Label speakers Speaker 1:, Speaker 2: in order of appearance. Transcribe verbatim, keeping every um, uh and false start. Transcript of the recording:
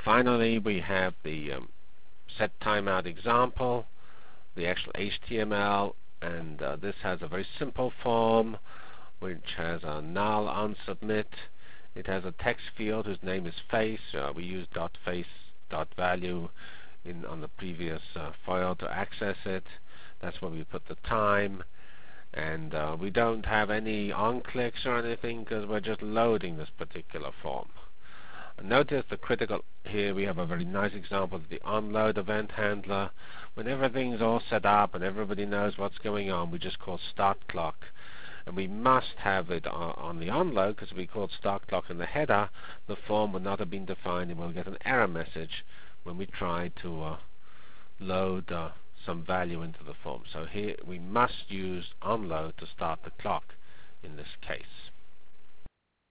Speaker 1: finally, we have the um, set timeout example, the actual H T M L, and uh, this has a very simple form which has a null on submit. It has a text field whose name is face. Uh, we use dot face dot value in on the previous uh, file to access it. That's where we put the time, and uh, we don't have any on clicks or anything because we're just loading this particular form. Notice the critical here, we have a very nice example of the onload event handler. When everything's all set up and everybody knows what's going on, we just call start clock. And we must have it on, on the onload, because if we called start clock in the header, the form would not have been defined and we'll get an error message when we try to uh, load uh, some value into the form. So here we must use onload to start the clock in this case.